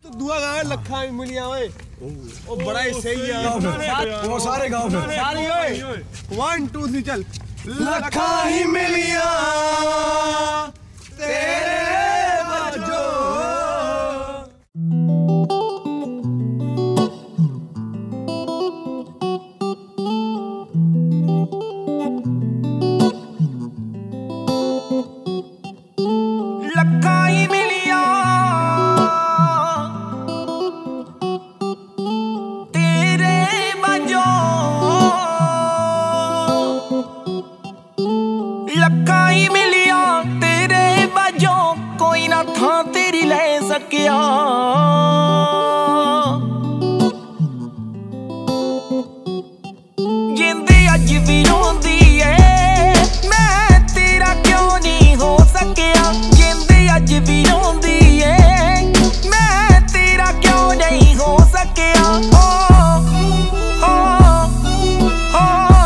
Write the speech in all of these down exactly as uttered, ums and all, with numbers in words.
तो दुआ गावे लखा मिलिया ओए ओ बड़ा ही सही है वो सारे गाओ फिर सारी ओए वन टू थ्री चल लखा ही मिलिया तेरे बाजो लखा ही मिलिया तेरे बाजो लखा ही मिलिया तेरे बाजो कोई ना था तेरी ले सकिया जिंदे अज भी रोंदी है मैं तेरा क्यों नहीं हो सकिया जिंदे अज भी रोंदी है मैं तेरा क्यों नहीं हो सकिया ओ हो हो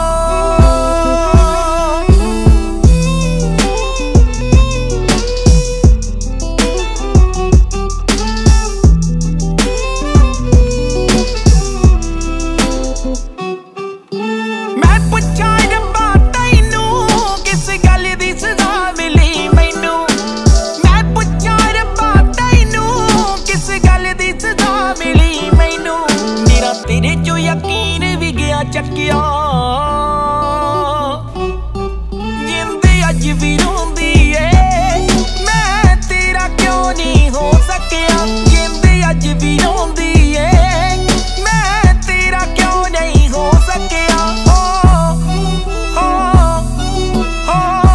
मैं पुछा रब्बा तैनू किस गल दी सजा मिली मैनू मैं पुछा रब्बा तैनू किस गल दी सजा मिली मैनू मेरा तेरे चो यकीन भी गया चक्किया जिंदे अज भी रोंदी है मैं तेरा क्यों नहीं हो सकिया जिंदे अज भी रोंदी है मैं तेरा क्यों नहीं हो सकिया ओ हो हो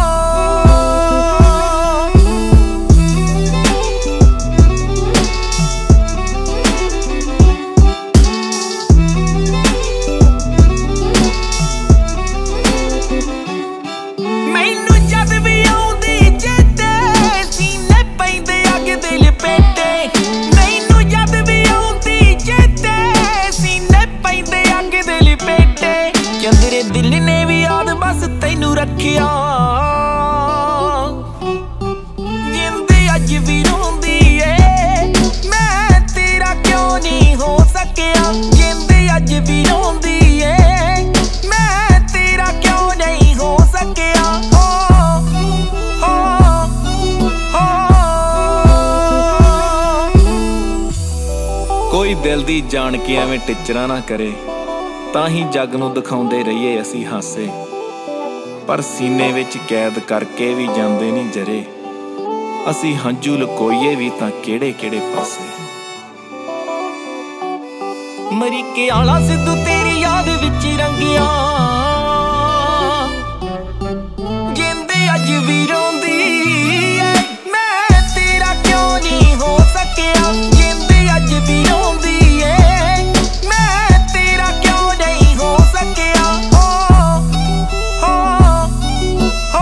मैनू जद भी आउंदी चेते सीने पैंदे अग दिल पेटे मैनू जद भी आउंदी चेते सीने पैंदे अग दिल पेटे चंदरे दिल ने भी याद बस तैनू रखिया जिंदे अज भी रोंदी है मैं तेरा क्यों नहीं हो सकिया जिंदे अज भी रोंदी है मैं तेरा क्यों नहीं हो सकिया ओ हो हो कोई दिल दी जान के एवें टिचरा ना करे ਤਾਂ ਹੀ ਜੱਗ ਨੂੰ ਦਿਖਾਉਂਦੇ ਰਹੀਏ ਅਸੀਂ ਹਾਸੇ ਪਰ ਸੀਨੇ ਵਿੱਚ ਕੈਦ ਕਰਕੇ ਵੀ ਜਾਂਦੇ ਨਹੀਂ ਜਰੇ ਅਸੀਂ ਹੰਝੂ ਲਕੋਈਏ ਵੀ ਤਾਂ ਕਿਹੜੇ ਕਿਹੜੇ ਪਾਸੇ ਮਰੀਕੇ ਆਲਾ ਸਿੱਧੂ ਤੇਰੀ ਯਾਦ ਵਿੱਚ ਰੰਗਿਆ ਜਿੰਦੇ ਅੱਜ ਵੀ ਰੋਂਦੀ ਏ ਮੈਂ ਤੇਰਾ ਕਿਉਂ ਨਹੀਂ ਹੋ ਸਕਿਆ ਜਿੰਦੇ ਅੱਜ ਵੀ ਰੋਂਦੀ ਏ ਮੈਂ ਤੇਰਾ ਕਿਉਂ ਨਹੀਂ ਹੋ ਸਕਿਆ ਓ ਹੋ ਹੋ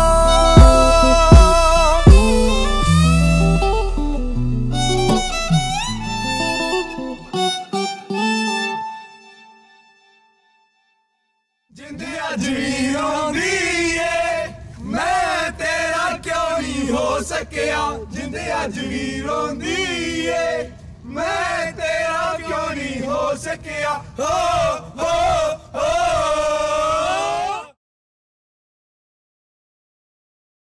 जिंदे अज भी रोंदी है मैं तेरा क्यों नहीं हो सकिया जिंदे अज भी रोंदी है मैं तेरा क्यों नहीं हो सकिया हो हो हो